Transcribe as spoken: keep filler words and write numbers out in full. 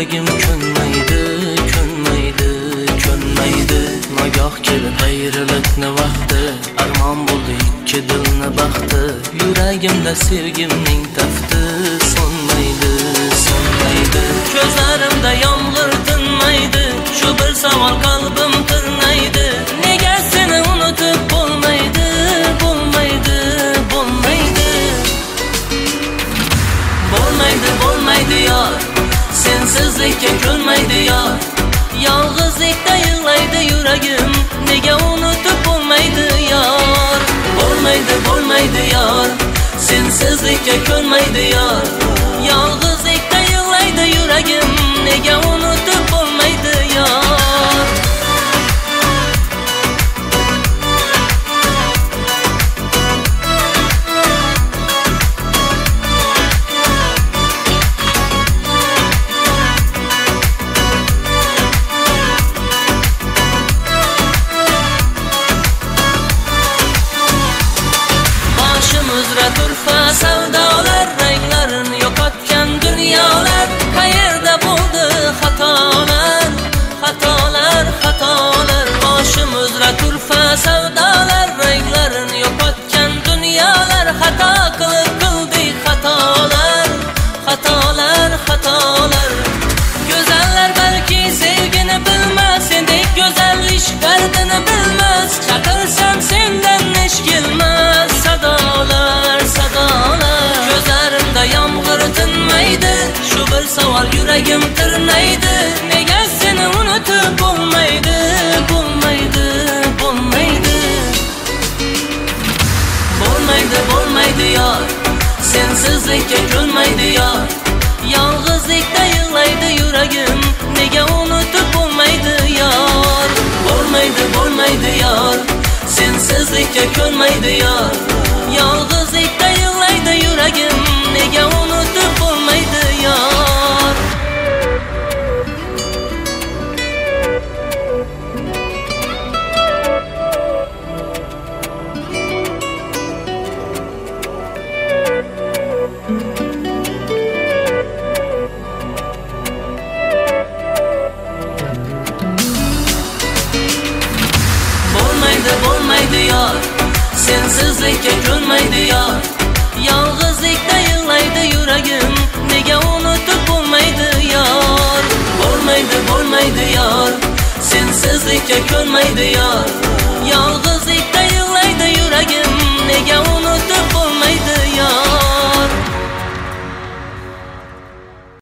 yuragim ko'nmaydi, ko'nmaydi, ko'nmaydi. Nagoh kelib ayriliqni vaqti, armon bo'ldi ikki dilni baxti. Yuragimda sevgimning tafti so'nmaydi, so'nmaydi. Ko'zlarimda yomg'ir tinmaydi, shu bir savol qalbim tirnaydi. Nega seni unutib bo'lmaydi, bo'lmaydi, bo'lmaydi. Bo'lmaydi, bo'lmaydi yor, sensizlikka ko'nmaydi yor. Yolg'izlikda yig'laydi yuragim, nega unutib bo'lmaydi yor. Bo'lmaydi, bo'lmaydi yor, sensizlikka ko'nmaydi yor. Yolg'izlikda yig'laydi yuragim, nega unutib bo'lmaydi yor. Uzra turfa savdolar, ranglarini yo'qotgan dunyolar. Qayerda bo'ldi xatolar, xatolar, xatolar. Boshim uzra turfa savdolar, ranglarini yo'qotgan dunyolar. Xato qilib qildik xatolar, xatolar, xatolar. Go'zallar balki sevgini bilmas, sendek go'zal ish dardini bilmas. Chaqirsam sendan ish kelmas, sadolar, sadolar. Ko'zlarimda yomg'ir tinmaydi, shu bir savol yuragim tirnaydi. Nega seni unutib bo'lmaydi, bo'lmaydi, bo'lmaydi. Bo'lmaydi, bo'lmaydi yor, sensizlikka ko'nmaydi yor. Yolg'izlikda yig'laydi yuragim, nega unutib bo'lmaydi yor. Bo'lmaydi, bo'lmaydi yor, sensizlikka ko'nmaydi yor. Yolg'izlikda yig'laydi yuragim, nega unutib bo'lmaydi yor. Bo'lmaydi, bo'lmaydi yor, sensizlikka ko'nmaydi yor. Yolg'izlikda yig'laydi yuragim, nega unutib bo'lmaydi yor. Bo'lmaydi, bo'lmaydi yor, sensizlikka ko'nmaydi yor. Yolg'izlik